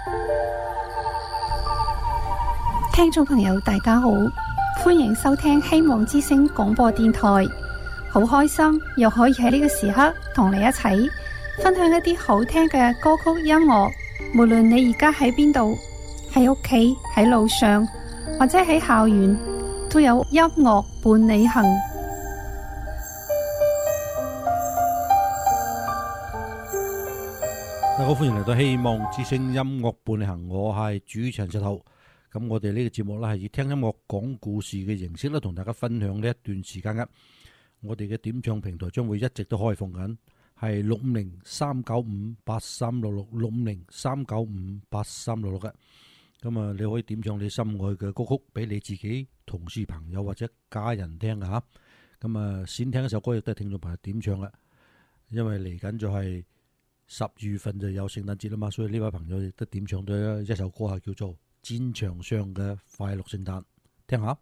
聽眾朋友大家好，歡迎收聽希望之聲廣播電台。好開心又可以喺呢個時刻同你一齊分享一啲好聽嘅歌曲音樂。無論你而家喺邊度，喺屋企、喺路上或者喺校園，都有音樂伴你行。 大家好，歡迎嚟到希望之聲音樂伴你行，我係主持人石頭。咁我哋呢個節目咧係以聽音樂講故事嘅形式咧，同大家分享呢一段時間嘅。我哋嘅點唱平台將會一直都開放緊，係650-395-8366，650-395-8366嘅。咁啊，你可以點唱你心愛嘅歌曲俾你自己、同事、朋友或者家人聽噶吓。咁啊，先聽一首歌亦都係聽眾朋友點唱嘅，因為嚟緊就係10月份就有聖誕節啦嘛，所以呢位朋友亦都點唱咗一首歌係叫做《戰場上嘅快樂聖誕》，聽下。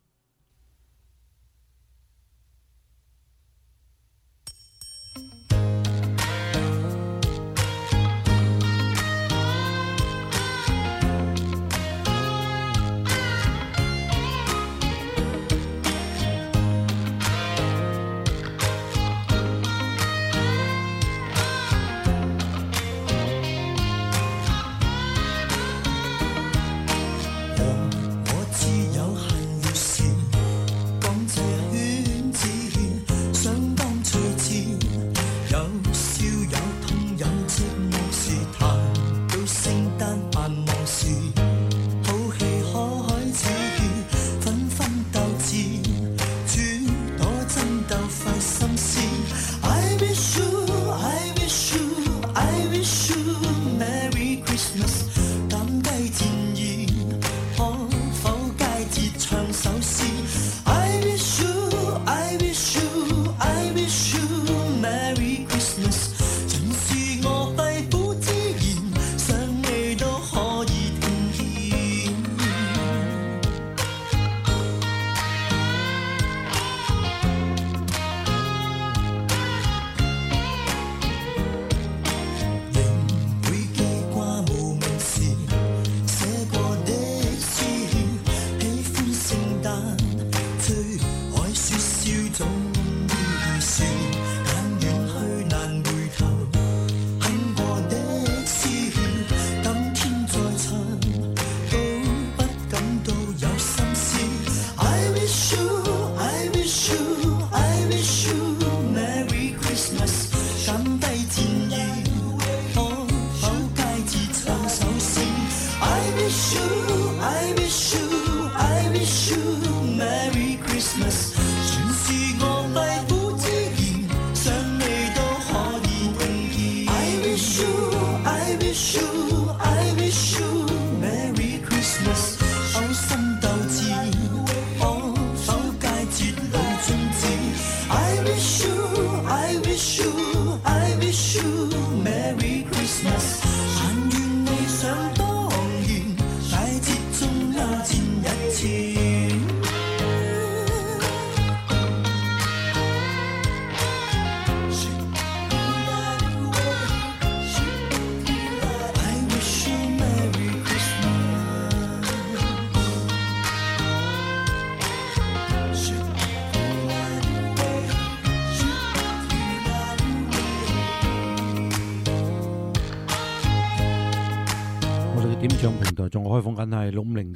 點唱平台仲開放緊係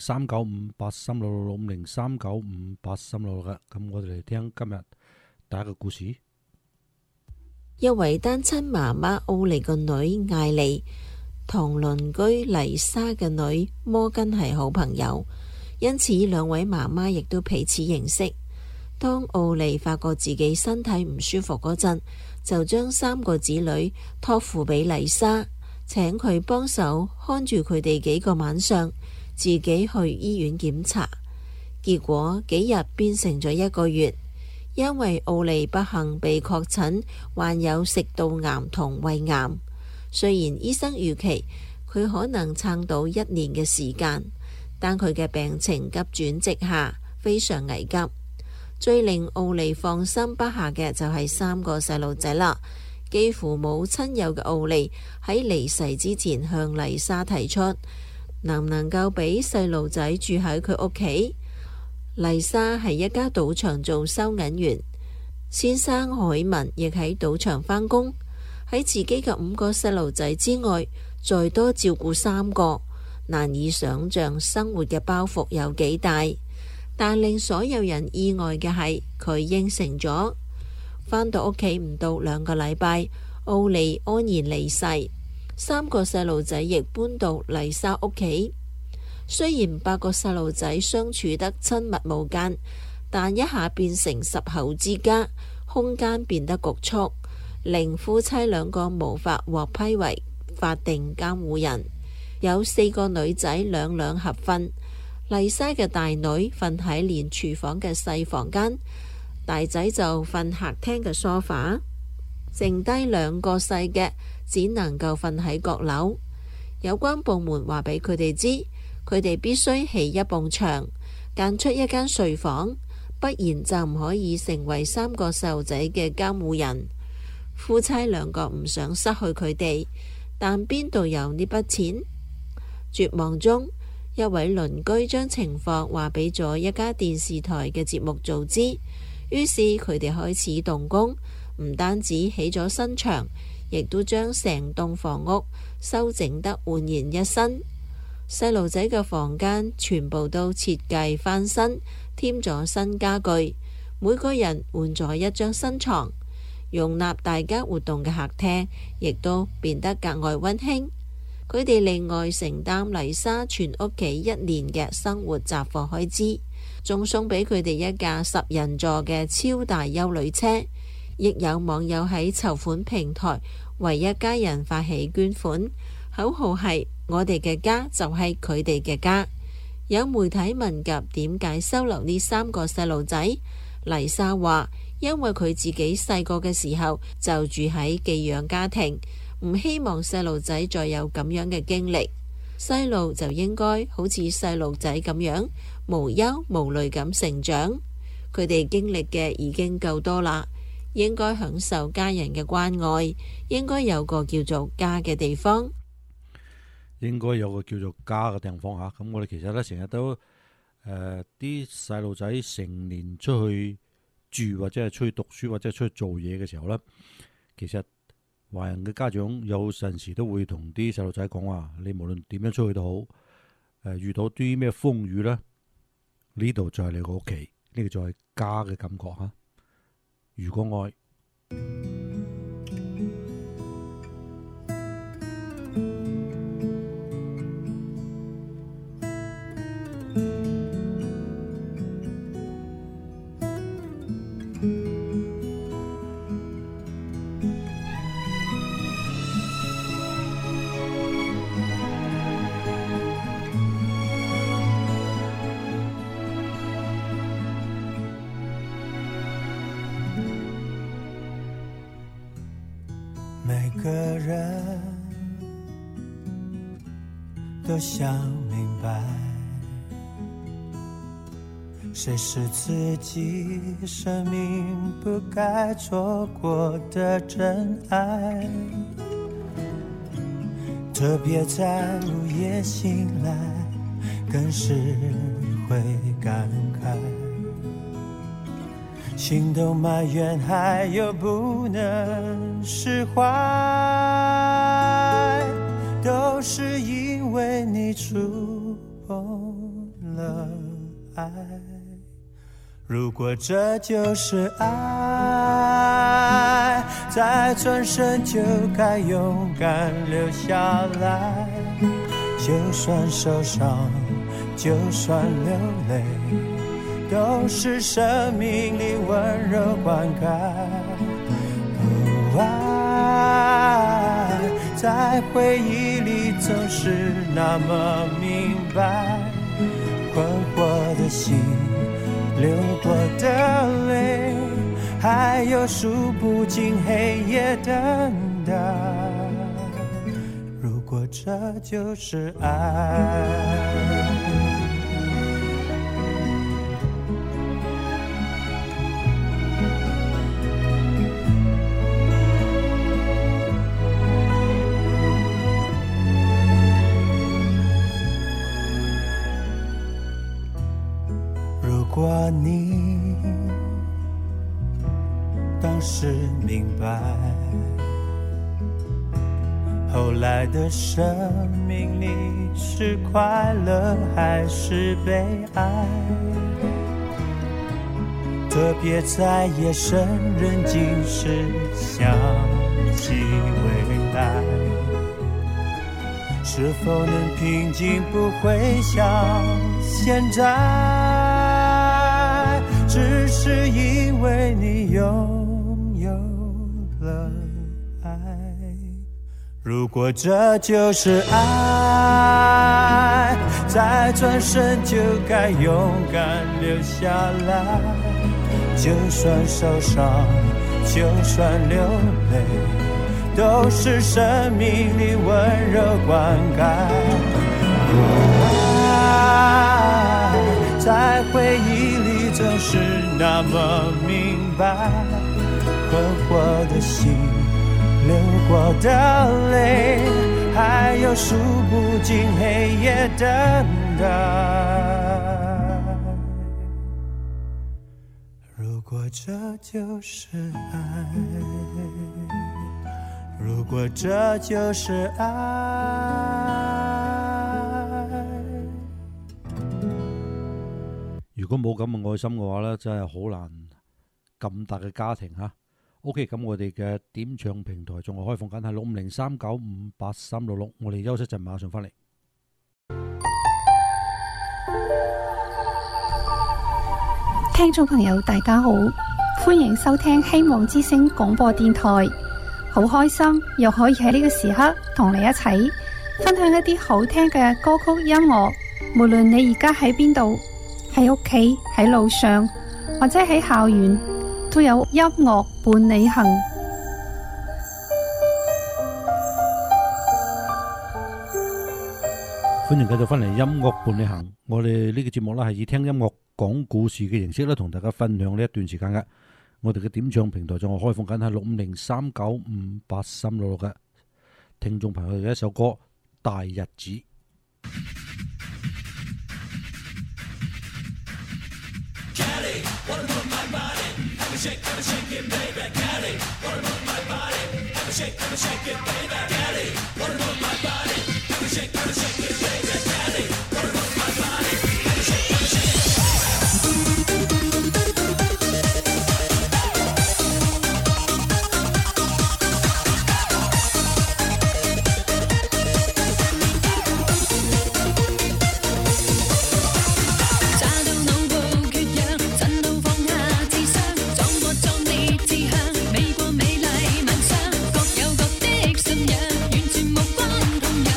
650-395-8366，650-395-8366嘅。咁我哋嚟聽今日第一個故事。 一位單親媽媽奧利個女艾莉同鄰居麗莎嘅女摩根係好朋友，因此兩位媽媽亦都彼此認識。當奧利發覺自己身體唔舒服嗰陣，就將3個子女託付俾麗莎，請佢幫手看住佢哋幾個晚上，自己去醫院檢查。結果幾日變成咗1個月，因為奧利不幸被確診患有食道癌同胃癌。雖然醫生預期佢可能撐到1年嘅時間，但佢嘅病情急轉直下，非常危急。最令奧利放心不下嘅就係3個細路仔啦。 幾乎冇親友嘅奧利喺離世之前向麗莎提出，能唔能夠俾細路仔住喺佢屋企。麗莎係一家賭場做收銀員，先生海文亦喺賭場返工，喺自己嘅5個細路仔之外，再多照顧3個，難以想象生活嘅包袱有幾大。但令所有人意外嘅係，佢應承咗。返到屋企唔到2個禮拜，奧利安然離世，3個細路仔亦搬到麗莎屋企。雖然8個細路仔相處得親密無間，但一下變成10口之家，空間變得局促，令夫妻2個無法獲批為法定監護人。有4個女仔兩合瞓，麗莎嘅大女瞓喺連廚房嘅細房間，大仔就瞓客廳嘅梳化，剩低2個細嘅只能夠瞓喺閣樓。有關部門話俾佢哋知，佢哋必須起一埲牆，間出一間睡房，不然就唔可以成為3個細路仔嘅監護人。夫妻2個唔想失去佢哋，但邊度有呢筆錢？絕望中，一位鄰居將情況話俾咗一家電視台嘅節目組知，於是佢哋開始動工，唔單止起咗新牆，亦都將成棟房屋修整得煥然一新。細路仔嘅房間全部都設計翻新，添咗新家具，每個人換咗一張新床，容納大家活動嘅客廳亦都變得格外溫馨。佢哋另外承擔麗莎全屋企1年嘅生活雜貨開支，仲送俾佢哋一架10人座嘅超大休旅車。亦有網友喺籌款平台為一家人發起捐款，口號係我哋嘅家就係佢哋嘅家。有媒體問及點解收留呢3個細路仔，麗莎話因為佢自己細個嘅時候就住喺寄養家庭，唔希望細路仔再有咁樣嘅經歷。細路就應該好似細路仔咁樣無憂無慮咁成長，佢哋經歷嘅已經夠多啦，應該享受家人嘅關愛，應該有個叫做家嘅地方， 應該有個叫做家嘅地方吓。咁我哋其實咧成日都啲細路仔成年出去住或者係出去讀書或者係出去做嘢嘅時候咧，其實華人嘅家長有陣時都會同啲細路仔講話，你無論點樣出去都好，遇到啲咩風雨咧，呢度就係你個屋企，呢個就係家嘅感覺吓。如果愛每个人都想明白，谁是自己生命不该错过的真爱，特别在午夜醒来，更是会感慨，心都埋怨，还有不能释怀，都是因为你触碰了爱。如果这就是爱，再转身就该勇敢留下来，就算受伤，就算流泪，都是生命里温柔灌溉。爱在回忆里总是那么明白，困惑的心，流过的泪，还有数不尽黑夜等待。如果这就是爱， 了你，当时明白，后来的生命里是快乐还是悲哀，特别在夜深人静时想起未来，是否能平静不会像现在，只是因为你拥有了爱。如果这就是爱，再转身就该勇敢留下来，就算受伤，就算流泪，都是生命里温柔灌溉。爱在回忆里总是那么明白，困惑的心，流过的泪，还有数不尽黑夜等待。如果这就是爱，如果这就是愛， 如果冇咁嘅愛心嘅話呢，真係好難咁大嘅家庭嚇。OK， 咁我哋嘅點唱平台仲係開放緊，係6503958366，我哋休息陣，馬上翻嚟。 聽眾朋友大家好，歡迎收聽希望之聲廣播電台。好開心又可以喺呢個時刻同你一齊分享一啲好聽嘅歌曲音樂，無論你而家喺邊度，喺屋企、喺路上或者喺校園，都有音樂伴你行。 歡迎繼續翻嚟音樂伴你行。我哋呢個節目咧係以聽音樂講故事嘅形式咧，同大家分享呢一段時間嘅。我哋嘅點唱平台仲係開放緊，係6503958366嘅聽眾朋友嘅一首歌《大日子》。 美國美麗萬雙，各有各的信仰，完全無關痛癢。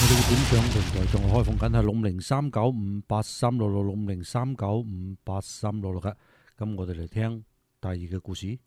哋嘅點唱平台仲係開放緊，係503958366，503958366嘅。咁我哋嚟聽第二個故事。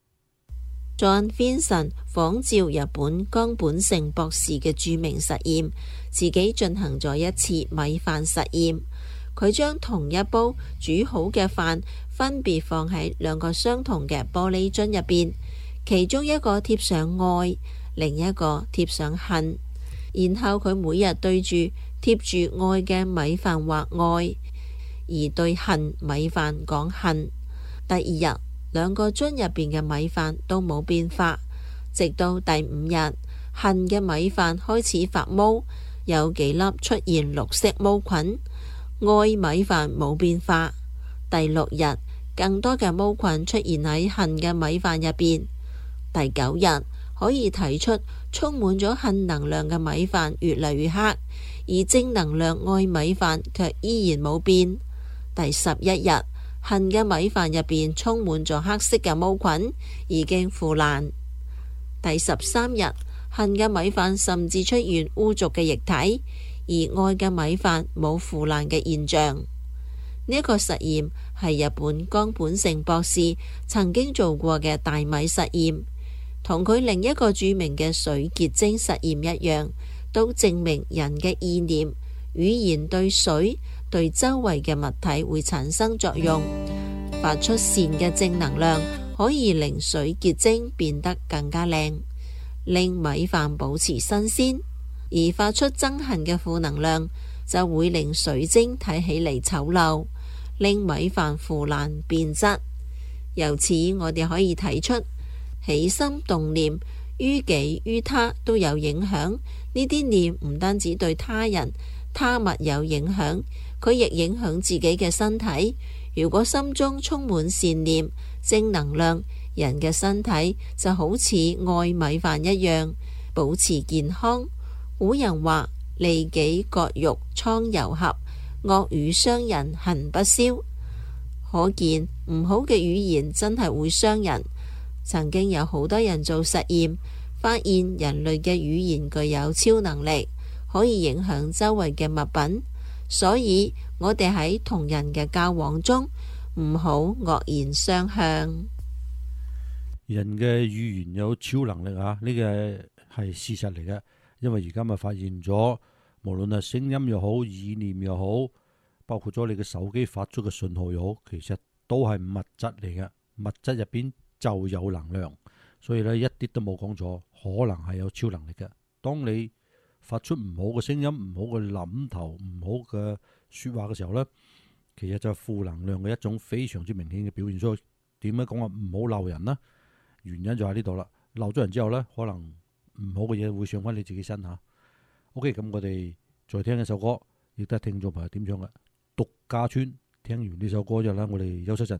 John Vincent 仿照日本岡本成博士嘅著名實驗，自己進行咗一次米飯實驗。佢將同一煲煮好嘅飯分別放喺兩個相同嘅玻璃樽入邊，其中一個貼上愛，另一個貼上恨。然後佢每日對住貼住愛嘅米飯畫愛，而對恨米飯講恨。第二日，兩個樽入邊嘅米飯都冇變化，直到第5日，恨嘅米飯開始發毛，有幾粒出現綠色毛菌。愛米飯冇變化。第6日，更多嘅毛菌出現喺恨嘅米飯入邊。第9日，可以睇出充滿咗恨能量嘅米飯越嚟越黑，而正能量愛米飯卻依然冇變。第11日，恨嘅米飯入邊充滿咗黑色嘅毛菌，已經腐爛。第13日，恨嘅米飯甚至出現污濁嘅液體，而愛嘅米飯冇腐爛嘅現象。呢一個實驗係日本岡本成博士曾經做過嘅大米實驗，同佢另一個著名嘅水結晶實驗一樣，都證明人嘅意念、語言對水、對周圍嘅物體會產生作用。發出善嘅正能量可以令水結晶變得更加靚，令米飯保持新鮮。而發出憎恨嘅負能量就會令水晶睇起嚟醜陋，令米飯腐爛變質。由此我哋可以睇出，起心動念於己於他都有影響。呢啲念唔單止對他人他物有影響，佢亦影響自己嘅身體。如果心中充滿善念、正能量，人嘅身體就好似愛米飯一樣，保持健康。古人話：利己割肉瘡疣合，惡語傷人恨不消。可見唔好嘅語言真係會傷人。曾經有好多人做實驗，發現人類嘅語言具有超能力，可以影響周圍嘅物品。所以我哋喺同人嘅交往中唔好惡言相向。 人嘅語言有超能力啊，呢個係事實嚟嘅。因為而家咪發現咗，無論係聲音又好、意念又好，包括咗你嘅手機發出嘅信號又好，其實都係物質嚟嘅。物質入邊就有能量，所以咧一啲都冇講錯，可能係有超能力嘅。當你發出唔好嘅聲音、唔好嘅諗頭、唔好嘅說話嘅時候呢，其實就係負能量嘅一種非常之明顯嘅表現。所以點解講話唔好鬧人呢？原因就喺呢度啦。鬧咗人之後呢，可能唔好嘅嘢會上翻你自己身下。OK， 咁我哋再聽一首歌，亦都係聽眾朋友點唱嘅《獨家村》。聽完呢首歌之後呢，我哋休息陣。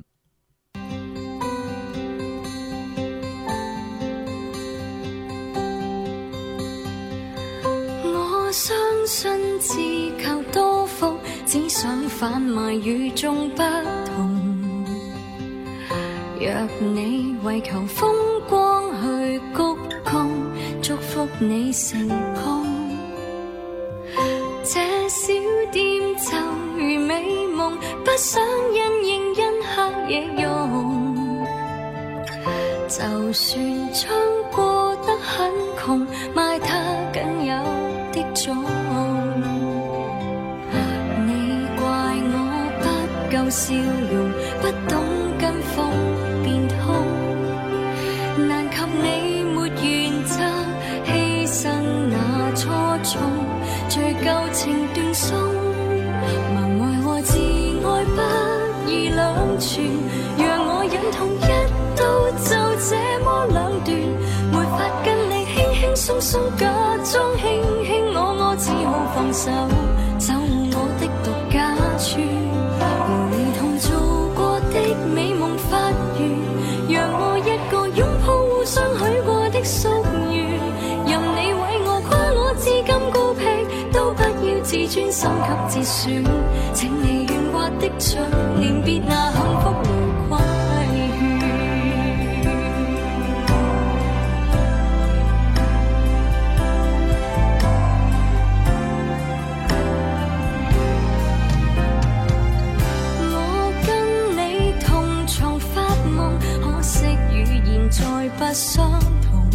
我相信自求多福，只想販賣與眾不同。若你為求風光去鞠躬，祝福你成功。這小店就如美夢，不想因應因黑夜用。就算將過得很窮，賣它僅有的種。你怪我不夠笑容，不懂跟風變通，難及你沒原則，犧牲那初衷，追究情斷送。盲愛和自愛不易兩全，讓我忍痛一刀就這麼兩斷，沒法跟你輕輕鬆鬆假裝輕輕我只好放手，走我的獨家村，和你同做過的美夢發願，讓我一個擁抱互相許過的夙願，任你為我誇我至今高僻，都不要自尊心給折損，請你願掛的嘴臉別那幸福無規勸。 不相同，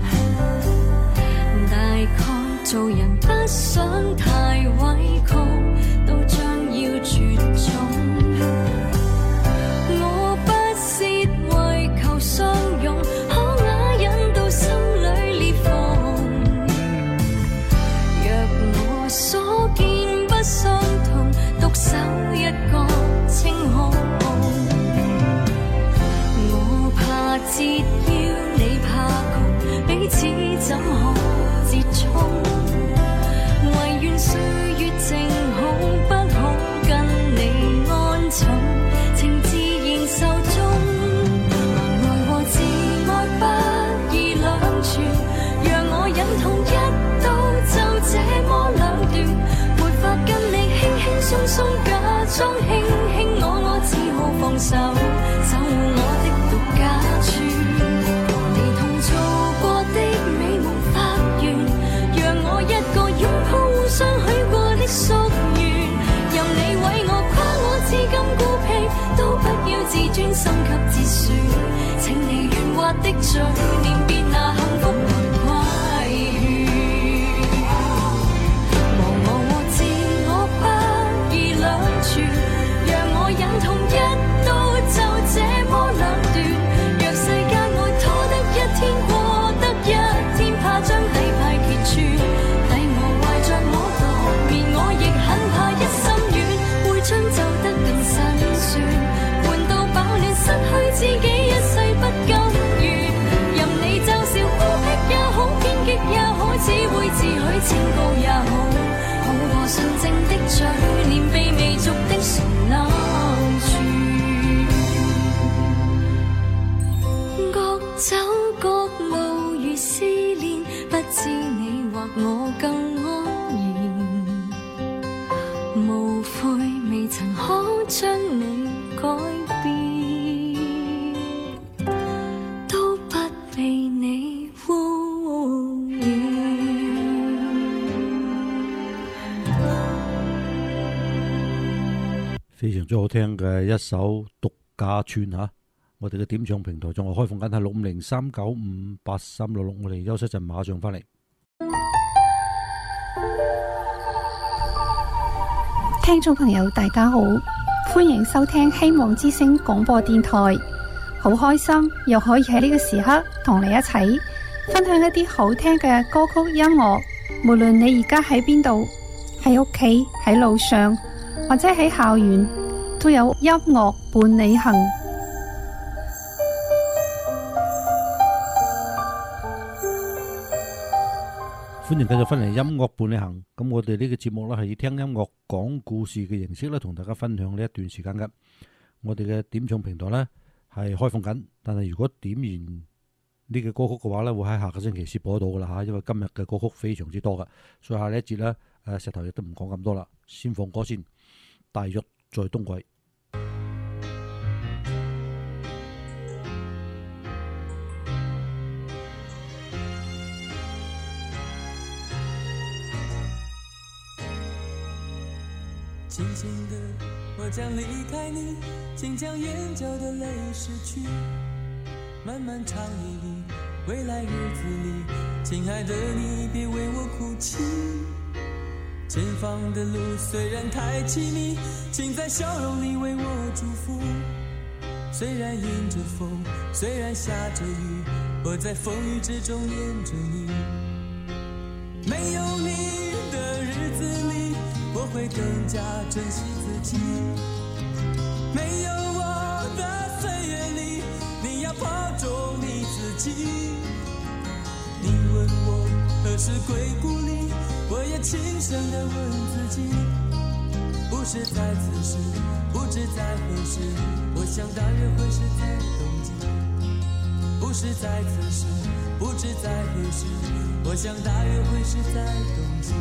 大概做人不想太委屈，都將要絕種。我不屑為求相擁，可啞忍到心裏裂縫。若我所見不相同，獨守一個清空。我怕折腰，你怕窮，彼此怎可折衷？唯願歲月靜好，不好跟你安枕，情自然壽終。愛和自愛不易兩全，讓我忍痛一刀就這麼兩斷，沒法跟你輕輕鬆鬆假裝輕輕我只好放手，守護我的獨家村。和你同做過的美夢發願，讓我一個擁抱互相許過的夙願，任你為我誇我至今孤僻，都不要自尊心給折損，請你圓滑的嘴臉別拿幸福來規勸。忘我和自我不易兩全，讓我忍痛一刀就這麼兩斷。若世間愛拖得一天過得一天，怕將底牌揭穿，抵我懷着我獨眠，我亦很怕一心軟，會將就得更辛酸，換到飽暖失去自己一世不甘願，任你嘲笑孤僻也好，偏激也好，只會自許清高也好，好過純正的嘴臉被媚俗的唇冷處。各走各路如思念，不知你或我更安然，無悔未曾可將你改變，都不被你污染。 非常之好聽嘅一首獨家村嚇，我哋嘅點唱平台仲係開放緊，係65039583666，我哋休息陣馬上翻嚟。 聽眾朋友大家好，歡迎收聽希望之聲廣播電台，好開心又可以喺呢個時刻同你一齊分享一啲好聽嘅歌曲音樂，無論你而家喺邊度，喺屋企、喺路上或者喺校園，都有音樂伴你行。 歡迎繼續翻嚟音樂伴你行。咁我哋呢個節目咧係以聽音樂講故事嘅形式咧，同大家分享呢一段時間嘅。我哋嘅點唱平台咧係開放緊，但係如果點完呢個歌曲嘅話咧，會喺下個星期先播到噶啦吓，因為今日嘅歌曲非常之多噶，所以下呢一節咧石頭亦都唔講咁多啦，先放歌先。大約在冬季。 轻轻的，我将离开你，请将眼角的泪拭去。漫漫长夜里，未来日子里，亲爱的你，别为我哭泣。前方的路虽然太凄迷，请在笑容里为我祝福。虽然迎着风，虽然下着雨，我在风雨之中念着你。没有你的日子里，我会更加珍惜自己。没有我的岁月里，你要保重你自己。你问我何时归故里，我也轻声地问自己。不是在此时，不知在何时，我想大约会是在冬季。不是在此时，不知在何时，我想大约会是在冬季。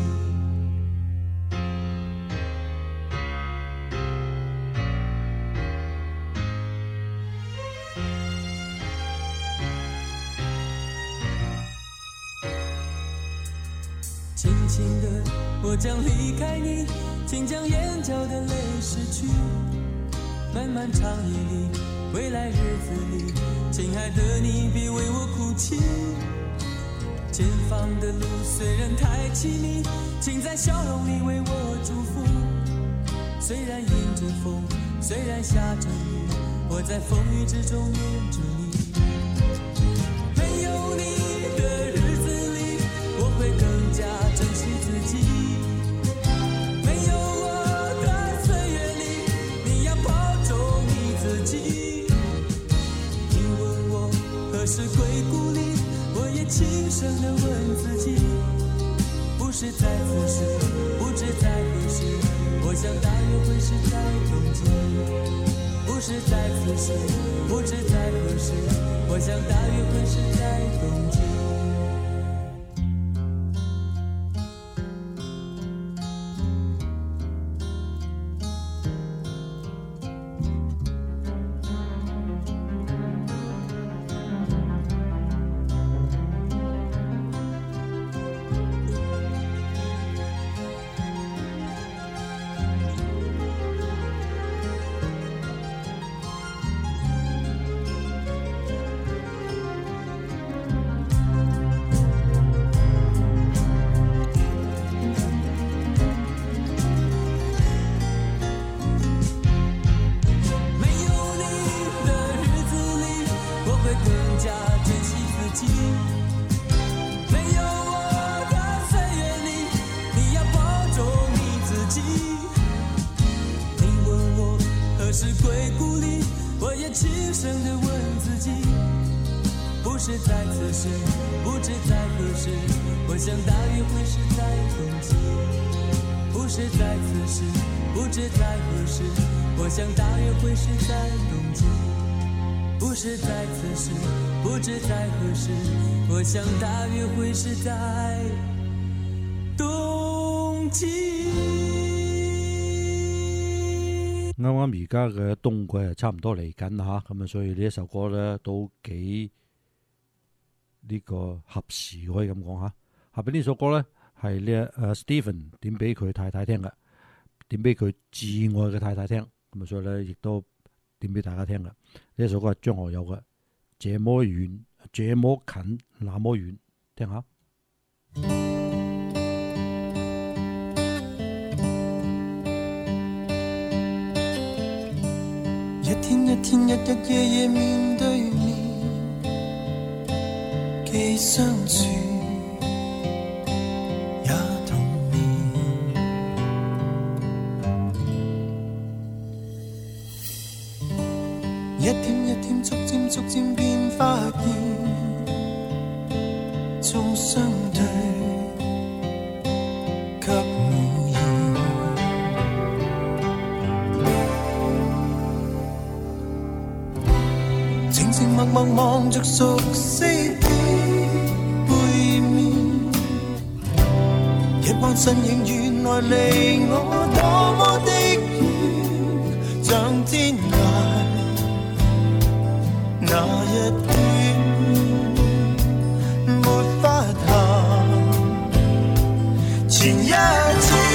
轻轻的，我将离开你，请将眼角的泪拭去。漫漫长夜里， 未来日子里，亲爱的你别为我哭泣。前方的路虽然太凄迷，请在笑容里为我祝福。虽然迎着风，虽然下着雨，我在风雨之中念着你。没有你的日子里，我会更加珍惜自己。没有我的岁月里，你要保重你自己。你问我何时归故里，我也轻声地问自己，不是在此时，不知在何时，我想大约会是在冬季。不是在此时，不知在何时，我想大约会是在冬季。不是在此时，不知在何时，我想大约会是在冬季。不是在此时，不知在何时，我想大约会是在冬季。不是在此时，不知在何时，我想大約會是在冬季。 啱啱而家嘅冬季係差唔多嚟緊啦嚇，咁啊，所以呢一首歌咧都幾呢個合時，可以咁講嚇。下邊呢首歌咧係呢Stephen 點俾佢太太聽嘅，點俾佢摯愛嘅太太聽，咁啊，所以咧亦都點俾大家聽嘅。呢一首歌係張學友嘅《這麼遠這麼近那麼遠》，聽下。 一天一天，日日夜夜面對面，既相處也同眠。一天一天，逐漸便發現，縱相對卻無言。靜靜默默望着熟悉的背面，一彎身影原來離我多麼的遠，像天涯那一端沒法行前一次。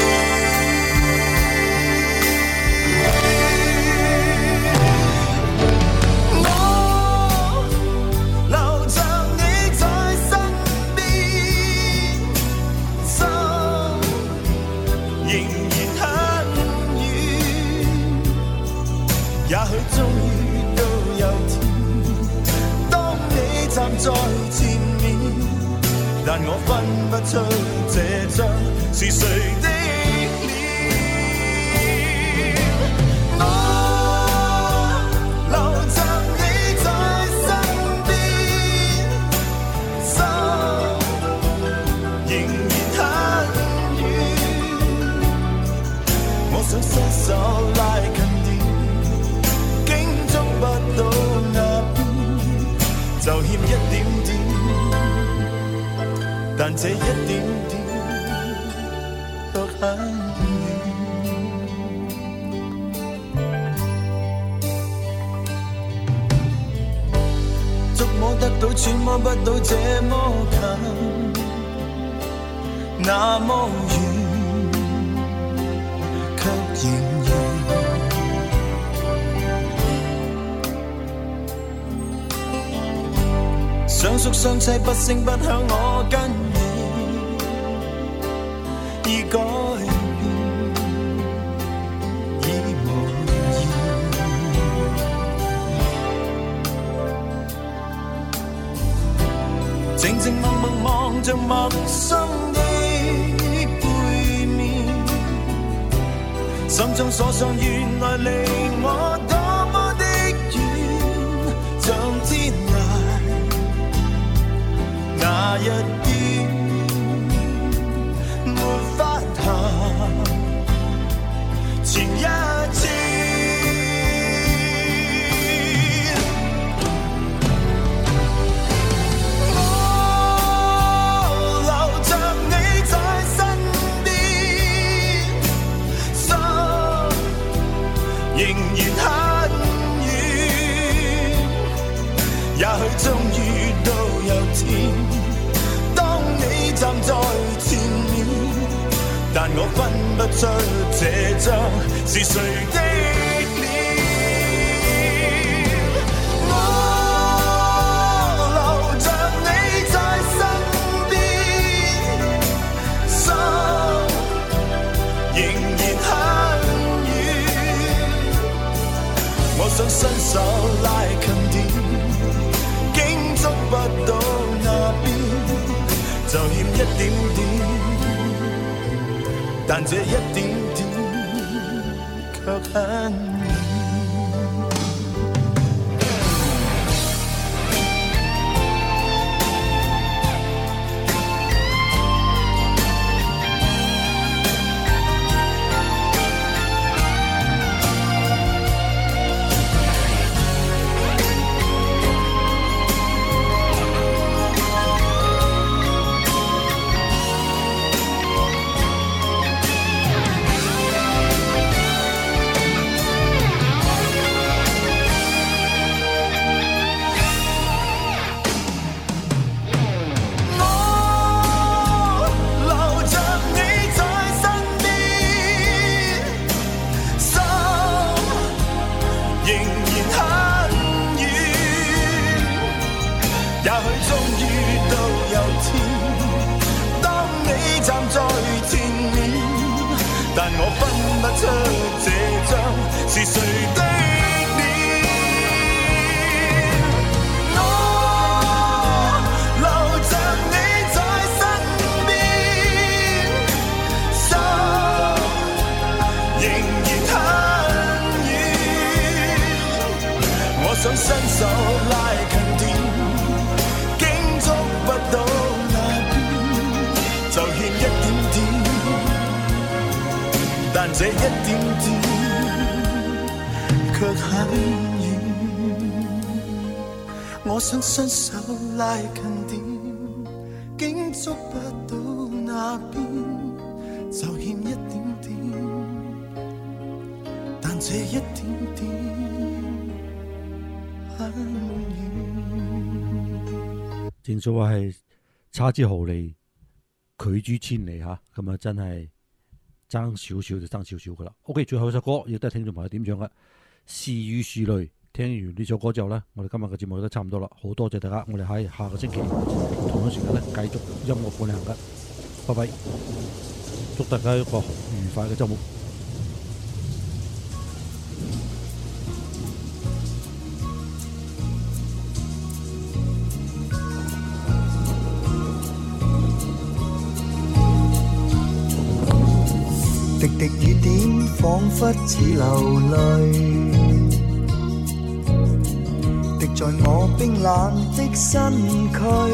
也許終於都有天，當你站在前面，但我分不出這張是誰的臉。我留着你在身邊，心仍然很遠，我想伸手拉近，不到那邊就欠一點點，但這一點點卻很遠。觸摸得到，揣摩不到，這麼近那麼遠，卻仍然屬相妻不聲不響，我跟你已改變，已無言。靜靜默默望着陌生的背面，心中所想原來離我多麼的遠，像天涯那一邊沒法行前一次。仍然很遠，也許終於都有天，當你站在前面，但我分不出這張是誰的臉。我留着你在身邊，心仍然很我想伸手拉近點，竟捉不到那邊，就欠一點點，但這一點點卻很遠。是誰的臉？我留着你在身邊，心仍然很遠。我想伸手拉近點，竟捉不到那邊，就欠一點點，但這一點點卻很遠，我想伸手拉近點，竟捉不到那邊，就欠一點點，但這一點點很遠。 正所謂係差之毫厘，拒之千里嚇，咁啊真係爭少少就爭少少噶啦。OK， 最後一首歌亦都係聽眾朋友點唱嘅。是與是淚，聽完呢首歌之後呢，我哋今日嘅節目都差唔多啦，好多謝大家，我哋喺下個星期同樣時間呢繼續音樂伴你行嘅，拜拜，祝大家一個愉快嘅週末。 滴滴雨點彷彿似流淚，滴在我冰冷的身軀。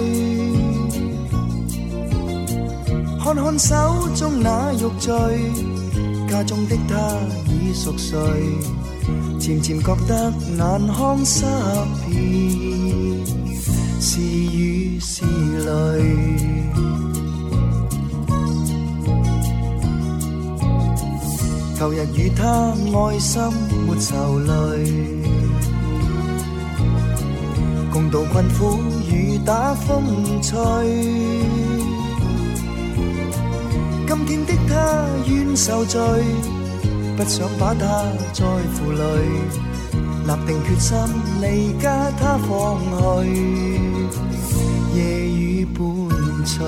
看看手中那玉墜，家中的他已熟睡，漸漸覺得眼眶濕遍，是雨是淚。舊日與他愛心沒愁淚，共度困苦與打風吹。今天的他怨受罪，不想把他再負累，立定決心離家他方去。 夜雨伴隨。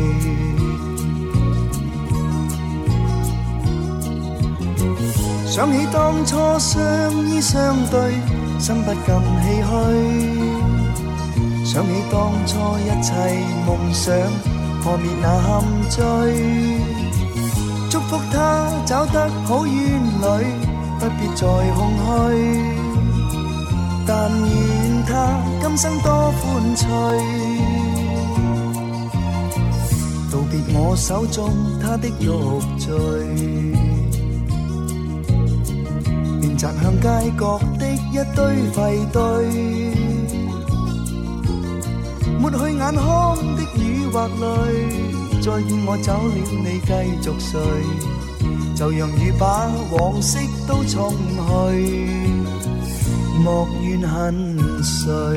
想起當初相依相對，心不禁唏噓。想起當初一切夢想破滅那陷阱，祝福他找得好園侶，不必再空虛。但願他今生多歡趣，道別我手中他的玉墜，便擲向街角的一堆廢堆。抹去眼眶的雨或淚，再見我走了你繼續睡，就讓雨把往昔都沖去，莫怨恨誰。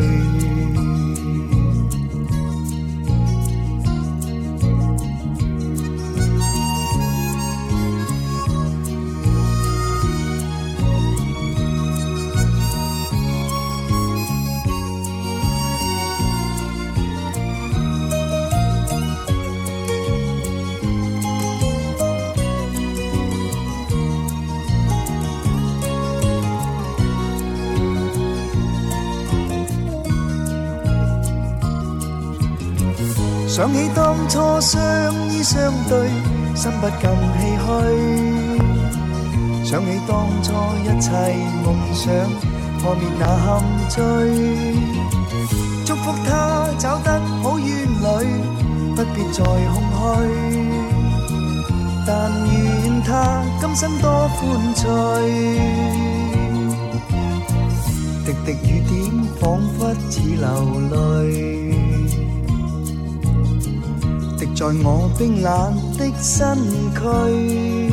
想起當初相依相對，心不禁唏噓。想起當初一切夢想破滅那陷阱，祝福他找得好園侶，不必再空虛。但願他今生多歡趣，滴滴雨點彷彿似流淚，在我冰冷的身軀，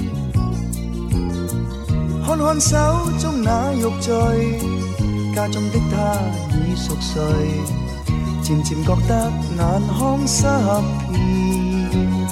看看手中那玉墜，家中的他已熟睡，漸漸覺得眼眶濕遍。